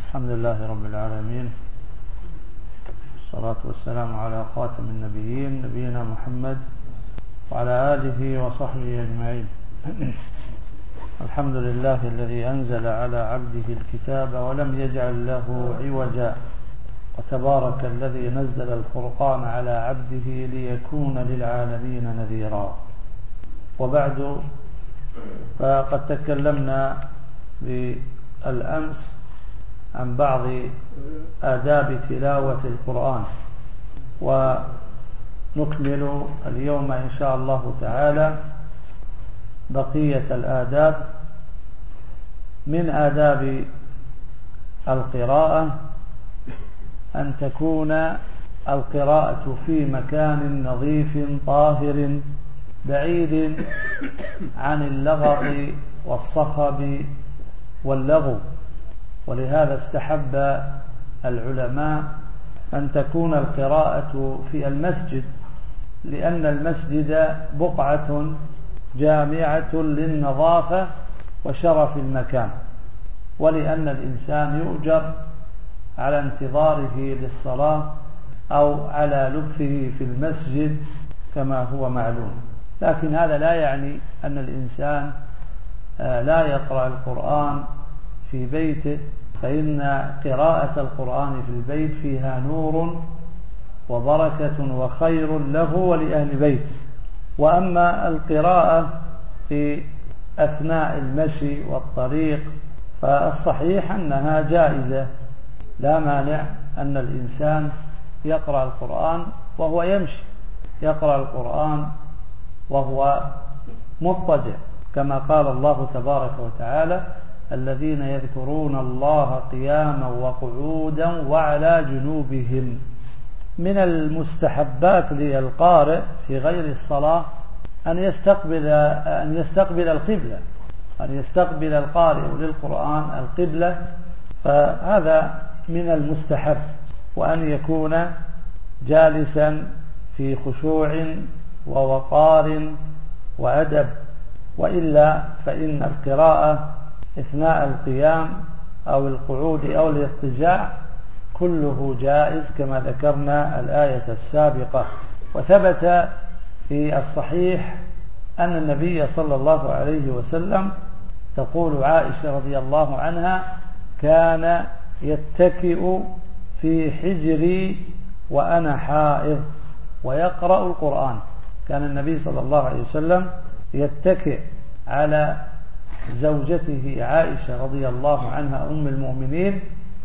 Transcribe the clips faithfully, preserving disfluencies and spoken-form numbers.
الحمد لله رب العالمين، والصلاة والسلام على خاتم النبيين نبينا محمد وعلى آله وصحبه أجمعين. الحمد لله الذي أنزل على عبده الكتاب ولم يجعل له عوجا، وتبارك الذي نزل الفرقان على عبده ليكون للعالمين نذيرا. وبعد، فقد تكلمنا بالأمس عن بعض آداب تلاوة القرآن، ونكمل اليوم إن شاء الله تعالى بقية الآداب. من آداب القراءة أن تكون القراءة في مكان نظيف طاهر بعيد عن اللغط والصخب واللغو، ولهذا استحب العلماء أن تكون القراءة في المسجد، لأن المسجد بقعة جامعة للنظافة وشرف المكان، ولأن الإنسان يؤجر على انتظاره للصلاة أو على لبثه في المسجد كما هو معلوم. لكن هذا لا يعني أن الإنسان لا يقرأ القرآن في بيته، فإن قراءة القرآن في البيت فيها نور وبركة وخير له ولأهل بيته. وأما القراءة في أثناء المشي والطريق فالصحيح أنها جائزة، لا مانع أن الإنسان يقرأ القرآن وهو يمشي، يقرأ القرآن وهو مضطجع، كما قال الله تبارك وتعالى: الذين يذكرون الله قياما وقعودا وعلى جنوبهم. من المستحبات للقارئ في غير الصلاة أن يستقبل أن يستقبل القبلة، أن يستقبل القارئ للقرآن القبلة، فهذا من المستحب، وأن يكون جالسا في خشوع ووقار وأدب، وإلا فإن القراءة أثناء القيام أو القعود أو الاضطجاع كله جائز، كما ذكرنا الآية السابقة. وثبت في الصحيح أن النبي صلى الله عليه وسلم، تقول عائشة رضي الله عنها: كان يتكئ في حجري وأنا حائض ويقرأ القرآن. كان النبي صلى الله عليه وسلم يتكئ على زوجته عائشة رضي الله عنها أم المؤمنين،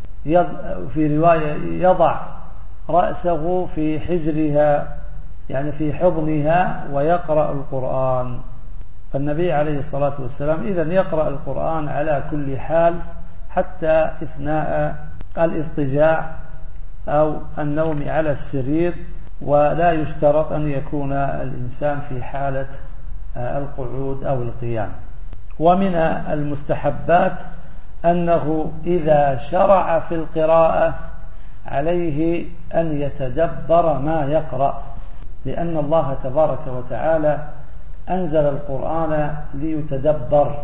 في رواية يضع رأسه في حجرها، يعني في حضنها، ويقرأ القرآن. فالنبي عليه الصلاة والسلام إذن يقرأ القرآن على كل حال، حتى أثناء الاضطجاع أو النوم على السرير، ولا يشترط أن يكون الإنسان في حالة القعود أو القيام. ومن المستحبات أنه إذا شرع في القراءة عليه أن يتدبر ما يقرأ، لأن الله تبارك وتعالى أنزل القرآن ليتدبر،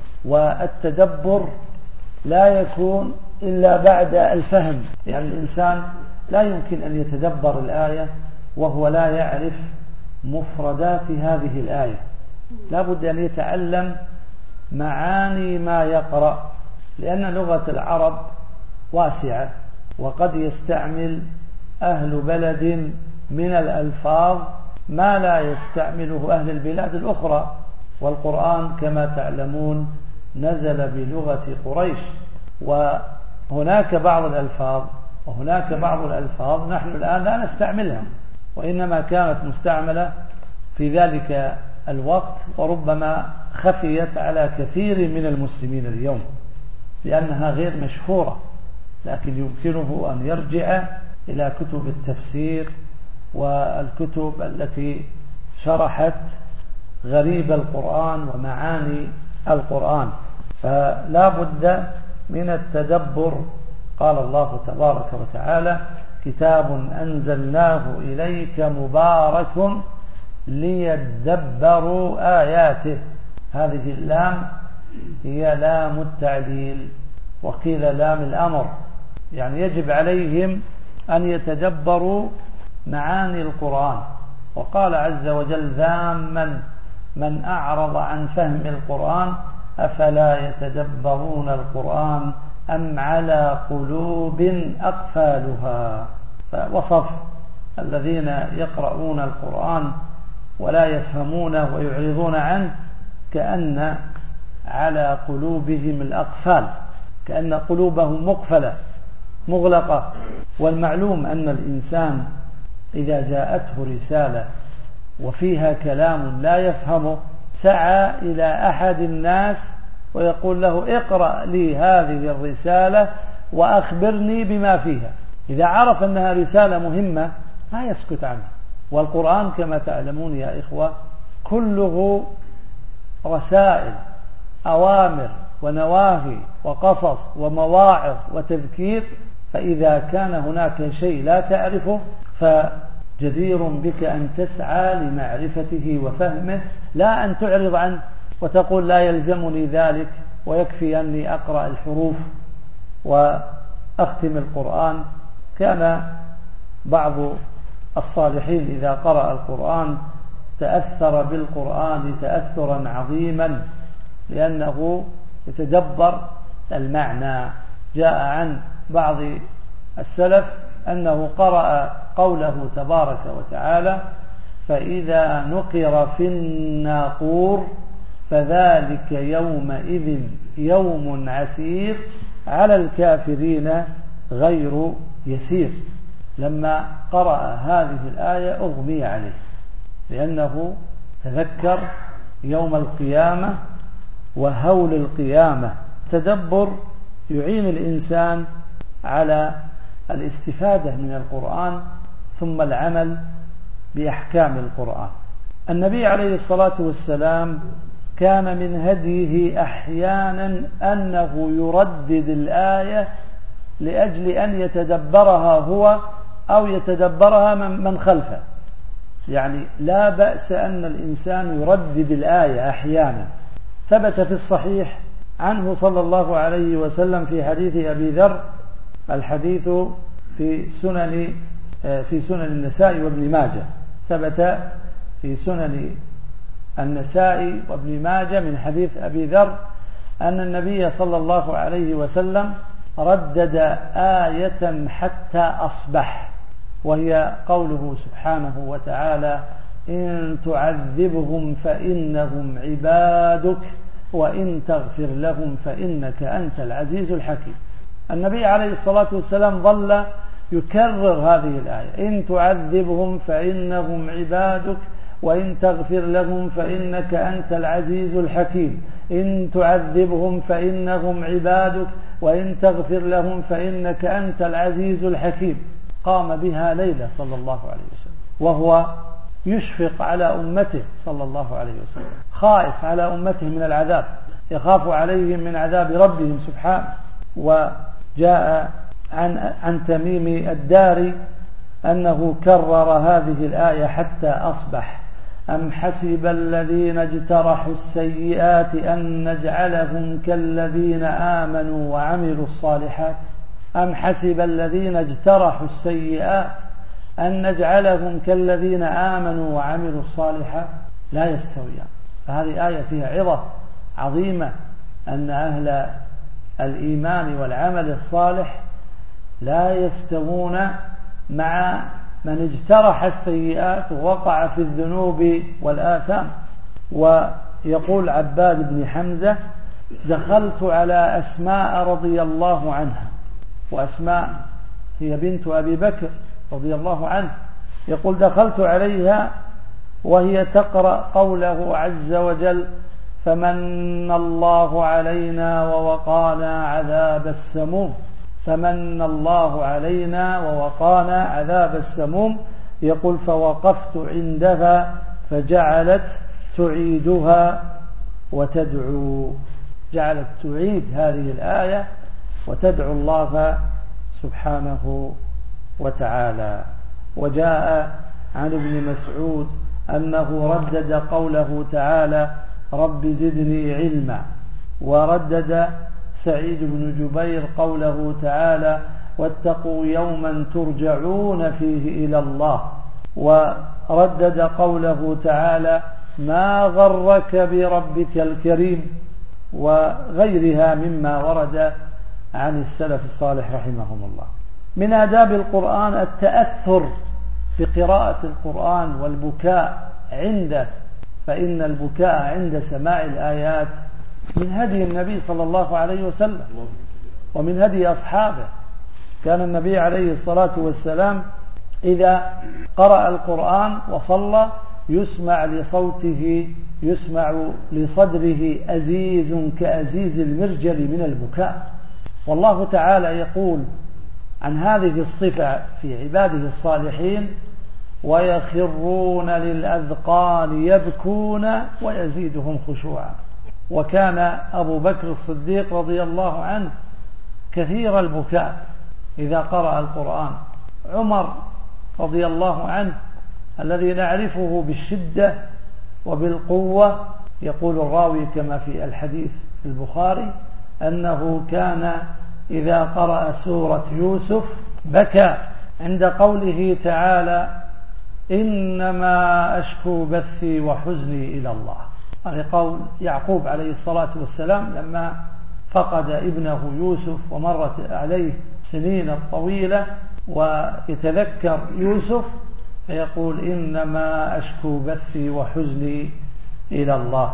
والتدبر لا يكون إلا بعد الفهم. يعني الإنسان لا يمكن أن يتدبر الآية وهو لا يعرف مفردات هذه الآية، لا بد أن يتعلم معاني ما يقرأ، لأن لغة العرب واسعة، وقد يستعمل أهل بلد من الألفاظ ما لا يستعمله أهل البلاد الأخرى. والقرآن كما تعلمون نزل بلغة قريش، وهناك بعض الألفاظ وهناك بعض الألفاظ نحن الآن لا نستعملها، وإنما كانت مستعملة في ذلك الوقت، وربما خفيت على كثير من المسلمين اليوم لأنها غير مشهورة. لكن يمكنه أن يرجع إلى كتب التفسير والكتب التي شرحت غريب القرآن ومعاني القرآن، فلا بد من التدبر. قال الله تبارك وتعالى: كتاب أنزلناه إليك مبارك ليدبروا آياته. هذه اللام هي لام التعليل، وقيل لام الأمر، يعني يجب عليهم أن يتدبروا معاني القرآن. وقال عز وجل ذاما من أعرض عن فهم القرآن أفلا يتدبرون القرآن أم على قلوب أقفالها. فوصف الذين يقرؤون القرآن ولا يفهمونه ويعرضون عنه كأن على قلوبهم الأقفال، كأن قلوبهم مقفلة مغلقة. والمعلوم أن الإنسان إذا جاءته رسالة وفيها كلام لا يفهمه سعى إلى أحد الناس ويقول له اقرأ لي هذه الرسالة وأخبرني بما فيها. إذا عرف أنها رسالة مهمة لا يسكت عنها. والقرآن كما تعلمون يا إخوة كله رسائل، أوامر ونواهي وقصص ومواعظ وتذكير. فإذا كان هناك شيء لا تعرفه فجدير بك أن تسعى لمعرفته وفهمه، لا أن تعرض عنه وتقول لا يلزمني ذلك ويكفي أني أقرأ الحروف وأختم القرآن. كان بعض الصالحين إذا قرأ القرآن تأثر بالقرآن تأثرا عظيما لأنه يتدبر المعنى. جاء عن بعض السلف أنه قرأ قوله تبارك وتعالى فإذا نقر في الناقور فذلك يومئذ يوم عسير على الكافرين غير يسير. لما قرأ هذه الآية أغمي عليه لأنه تذكر يوم القيامة وهول القيامة. تدبر يعين الإنسان على الاستفادة من القرآن ثم العمل بأحكام القرآن. النبي عليه الصلاة والسلام كان من هديه أحيانا أنه يردد الآية لأجل أن يتدبرها هو أو يتدبرها من خلفه. يعني لا بأس أن الإنسان يردد الآية أحيانا. ثبت في الصحيح عنه صلى الله عليه وسلم في حديث أبي ذر، الحديث في سنن في سنن النساء وابن ماجه، ثبت في سنن النساء وابن ماجه من حديث أبي ذر أن النبي صلى الله عليه وسلم ردد آية حتى أصبح، وهي قوله سبحانه وتعالى إن تعذبهم فإنهم عبادك وإن تغفر لهم فإنك أنت العزيز الحكيم. النبي عليه الصلاة والسلام ظل يكرر هذه الآية إن تعذبهم فإنهم عبادك وإن تغفر لهم فإنك أنت العزيز الحكيم، إن تعذبهم فإنهم عبادك وإن تغفر لهم فإنك أنت العزيز الحكيم. قام بها ليلة صلى الله عليه وسلم وهو يشفق على أمته صلى الله عليه وسلم، خائف على أمته من العذاب، يخاف عليهم من عذاب ربهم سبحانه. وجاء عن, عن تميم الداري أنه كرر هذه الآية حتى أصبح أم حسب الذين اجترحوا السيئات أن نجعلهم كالذين آمنوا وعملوا الصالحات أم حسب الذين اجترحوا السيئات أن نجعلهم كالذين آمنوا وعملوا الصالحات لا يستويان. فهذه آية فيها عظة عظيمة أن أهل الإيمان والعمل الصالح لا يستوون مع من اجترح السيئات ووقع في الذنوب والآثام. ويقول عباد بن حمزة دخلت على أسماء رضي الله عنها، وأسماء هي بنت أبي بكر رضي الله عنه، يقول دخلت عليها وهي تقرأ قوله عز وجل فمن الله علينا ووقانا عذاب السموم، فمن الله علينا ووقانا عذاب السموم. يقول فوقفت عندها فجعلت تعيدها وتدعو، جعلت تعيد هذه الآية وتدعو الله سبحانه وتعالى. وجاء عن ابن مسعود أنه ردد قوله تعالى رب زدني علما، وردد سعيد بن جبير قوله تعالى واتقوا يوما ترجعون فيه إلى الله، وردد قوله تعالى ما غرك بربك الكريم، وغيرها مما ورد عن السلف الصالح رحمهم الله. من آداب القرآن التأثر بقراءة القرآن والبكاء عنده، فإن البكاء عند سماع الآيات من هدي النبي صلى الله عليه وسلم ومن هدي أصحابه. كان النبي عليه الصلاة والسلام إذا قرأ القرآن وصلى يسمع لصوته، يسمع لصدره أزيز كأزيز المرجل من البكاء. والله تعالى يقول عن هذه الصفة في عباده الصالحين ويخرون للأذقان يبكون ويزيدهم خشوعا. وكان أبو بكر الصديق رضي الله عنه كثير البكاء إذا قرأ القرآن. عمر رضي الله عنه الذي نعرفه بالشدة وبالقوة، يقول الراوي كما في الحديث في البخاري أنه كان إذا قرأ سورة يوسف بكى عند قوله تعالى إنما أشكو بثي وحزني إلى الله. هذا قول يعقوب عليه الصلاة والسلام لما فقد ابنه يوسف ومرت عليه سنين طويلة ويتذكر يوسف فيقول إنما أشكو بثي وحزني إلى الله.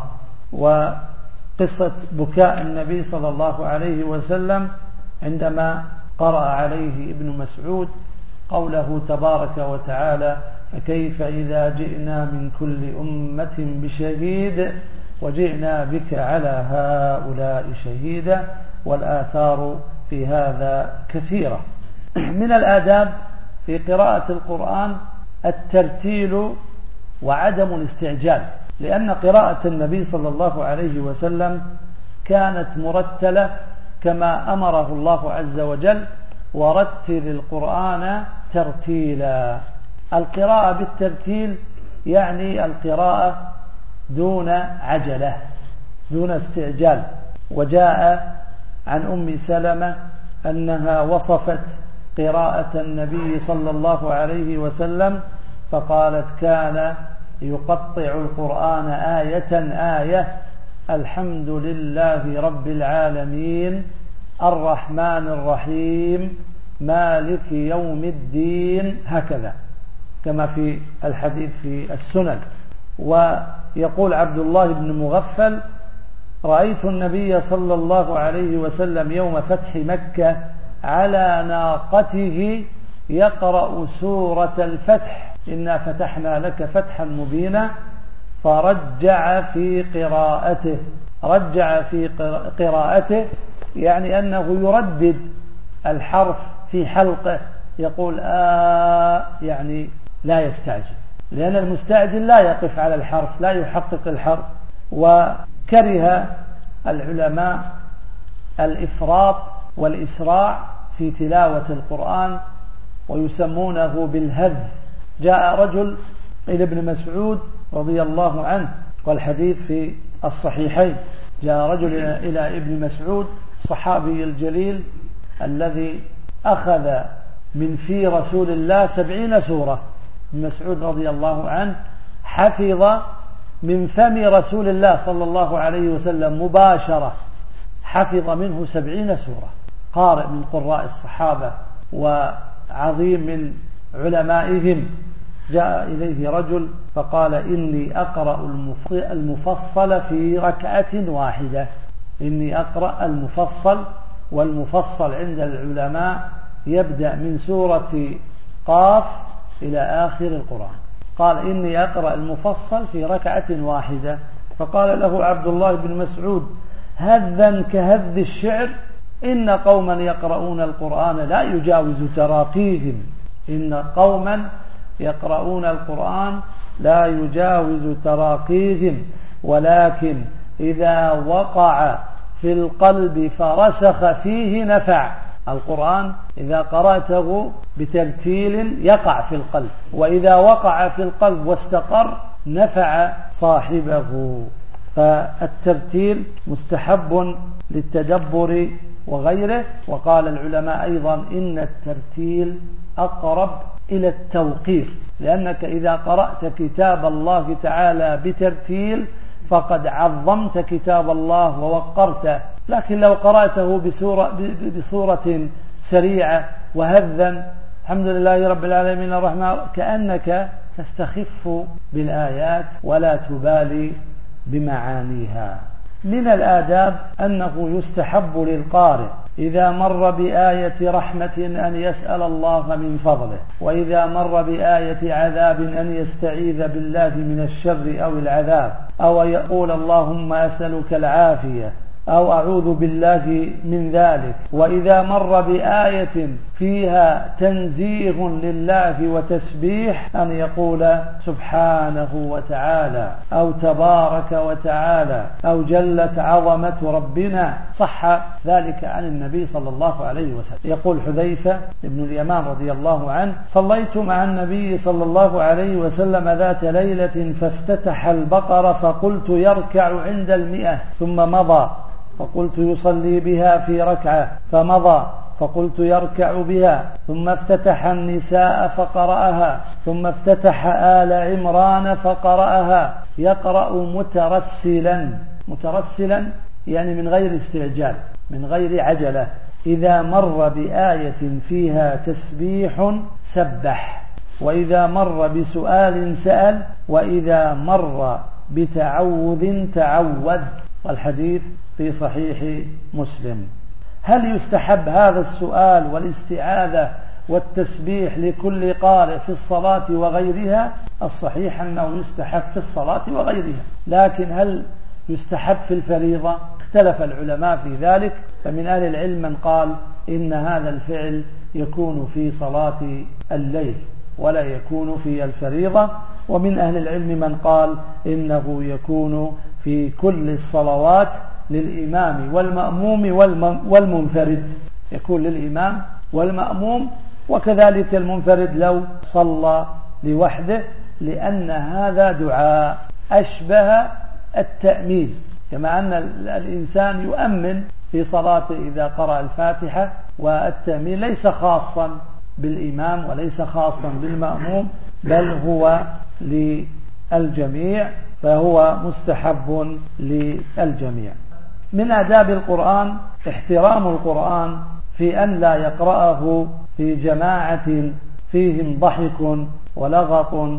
وقصة بكاء النبي صلى الله عليه وسلم عندما قرأ عليه ابن مسعود قوله تبارك وتعالى فكيف إذا جئنا من كل أمة بشهيد وجئنا بك على هؤلاء شهيدا. والآثار في هذا كثيرة. من الآداب في قراءة القرآن الترتيل وعدم الاستعجال، لأن قراءة النبي صلى الله عليه وسلم كانت مرتلة كما أمره الله عز وجل ورتل القرآن ترتيلا. القراءة بالترتيل يعني القراءة دون عجلة دون استعجال. وجاء عن أم سلمة أنها وصفت قراءة النبي صلى الله عليه وسلم فقالت كان يقطع القرآن آية آية الحمد لله رب العالمين الرحمن الرحيم مالك يوم الدين، هكذا كما في الحديث في السنن. ويقول عبد الله بن مغفل رأيت النبي صلى الله عليه وسلم يوم فتح مكة على ناقته يقرأ سورة الفتح إنا فتحنا لك فتحا مبينا، فرجع في قراءته. رجع في قراءته يعني أنه يردد الحرف في حلقه، يقول آه يعني لا يستعجل، لأن المستعجل لا يقف على الحرف لا يحقق الحرف. وكره العلماء الإفراط والإسراع في تلاوة القرآن ويسمونه بالهذ. جاء رجل إلى ابن مسعود رضي الله عنه والحديث في الصحيحين، جاء رجل إلى ابن مسعود الصحابي الجليل الذي أخذ من في رسول الله سبعين سورة. ابن مسعود رضي الله عنه حفظ من فم رسول الله صلى الله عليه وسلم مباشرة، حفظ منه سبعين سورة، قارئ من قراء الصحابة وعظيم من علمائهم. جاء إليه رجل فقال إني أقرأ المفصل في ركعة واحدة. إني أقرأ المفصل، والمفصل عند العلماء يبدأ من سورة قاف إلى آخر القرآن. قال إني أقرأ المفصل في ركعة واحدة. فقال له عبد الله بن مسعود هذا كهذ الشعر إن قوما يقرؤون القرآن لا يجاوز تراقيهم. إن قوما يقرؤون القرآن لا يجاوز تراقيهم، ولكن إذا وقع في القلب فرسخ فيه نفع. القرآن إذا قرأته بترتيل يقع في القلب، وإذا وقع في القلب واستقر نفع صاحبه. فالترتيل مستحب للتدبر وغيره. وقال العلماء أيضا إن الترتيل أقرب إلى التوقير، لأنك إذا قرأت كتاب الله تعالى بترتيل فقد عظمت كتاب الله ووقرته. لكن لو قرأته بصورة, بصورة سريعة وهذا الحمد لله رب العالمين الرحمن، كأنك تستخف بالآيات ولا تبالي بمعانيها. من الآداب أنه يستحب للقارئ إذا مر بآية رحمة أن يسأل الله من فضله، وإذا مر بآية عذاب أن يستعيذ بالله من الشر أو العذاب، أو يقول اللهم أسألك العافية أو أعوذ بالله من ذلك. وإذا مر بآية فيها تنزيه لله وتسبيح أن يقول سبحانه وتعالى أو تبارك وتعالى أو جلت عظمة ربنا. صح ذلك عن النبي صلى الله عليه وسلم. يقول حذيفة بن اليمان رضي الله عنه: صليت مع النبي صلى الله عليه وسلم ذات ليلة فافتتح البقرة فقلت يركع عند المئة ثم مضى، فقلت يصلي بها في ركعة فمضى، فقلت يركع بها، ثم افتتح النساء فقرأها، ثم افتتح آل عمران فقرأها يقرأ مترسلا. مترسلا يعني من غير استعجال، من غير عجلة. إذا مر بآية فيها تسبيح سبح، وإذا مر بسؤال سأل، وإذا مر بتعوذ تعوذ. والحديث في صحيح مسلم. هل يستحب هذا السؤال والاستعاذة والتسبيح لكل قارئ في الصلاة وغيرها؟ الصحيح أنه يستحب في الصلاة وغيرها، لكن هل يستحب في الفريضة؟ اختلف العلماء في ذلك، فمن أهل العلم من قال إن هذا الفعل يكون في صلاة الليل ولا يكون في الفريضة، ومن أهل العلم من قال إنه يكون في كل الصلوات للإمام والمأموم والمنفرد، يكون للإمام والمأموم، وكذلك المنفرد لو صلى لوحده، لأن هذا دعاء أشبه التأمين، كما أن الإنسان يؤمن في صلاته إذا قرأ الفاتحة، والتأمين ليس خاصا بالإمام وليس خاصا بالمأموم، بل هو للجميع، فهو مستحب للجميع. من آداب القرآن احترام القرآن في أن لا يقرأه في جماعة فيهم ضحك ولغط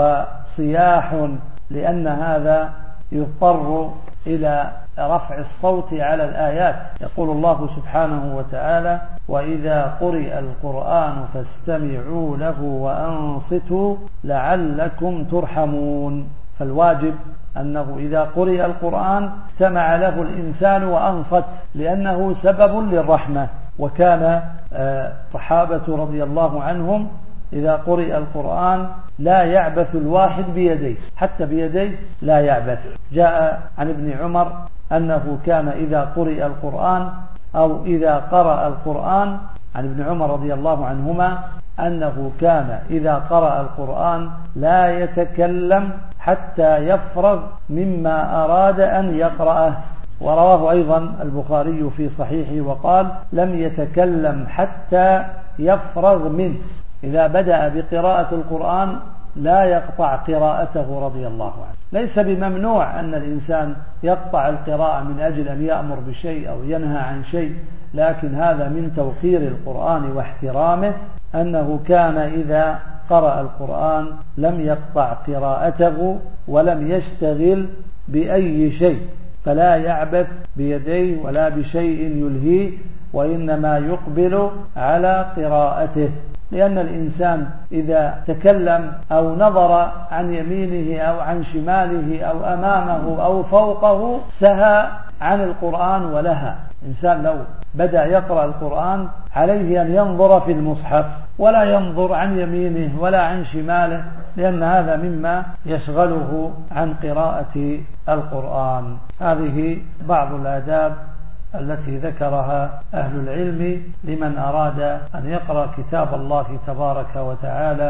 وصياح، لأن هذا يضطر إلى رفع الصوت على الآيات. يقول الله سبحانه وتعالى: وإذا قرئ القرآن فاستمعوا له وأنصتوا لعلكم ترحمون. فالواجب أنه إذا قرئ القرآن استمع له الإنسان وأنصت، لأنه سبب للرحمة. وكان صحابة رضي الله عنهم إذا قرئ القرآن لا يعبث الواحد بيديه، حتى بيديه لا يعبث. جاء عن ابن عمر أنه كان إذا قرئ القرآن أو إذا قرأ القرآن، عن ابن عمر رضي الله عنهما أنه كان إذا قرأ القرآن لا يتكلم حتى يفرغ مما أراد أن يقرأه. ورواه أيضا البخاري في صحيحه وقال: لم يتكلم حتى يفرغ منه. إذا بدأ بقراءة القرآن لا يقطع قراءته رضي الله عنه. ليس بممنوع أن الإنسان يقطع القراءة من أجل أن يأمر بشيء أو ينهى عن شيء، لكن هذا من توقير القرآن واحترامه، أنه كان إذا قرأ القرآن لم يقطع قراءته ولم يشتغل بأي شيء، فلا يعبث بيديه ولا بشيء يلهيه، وإنما يقبل على قراءته. لأن الإنسان إذا تكلم أو نظر عن يمينه أو عن شماله أو أمامه أو فوقه سهى عن القرآن ولها. إنسان لو بدأ يقرأ القرآن عليه أن ينظر في المصحف ولا ينظر عن يمينه ولا عن شماله، لأن هذا مما يشغله عن قراءة القرآن. هذه بعض الآداب التي ذكرها أهل العلم لمن أراد أن يقرأ كتاب الله تبارك وتعالى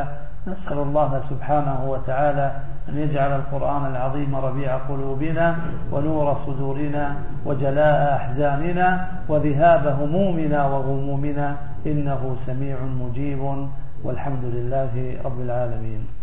نسأل الله سبحانه وتعالى أن يجعل القرآن العظيم ربيع قلوبنا ونور صدورنا وجلاء أحزاننا وذهاب همومنا وغمومنا، إنه سميع مجيب، والحمد لله رب العالمين.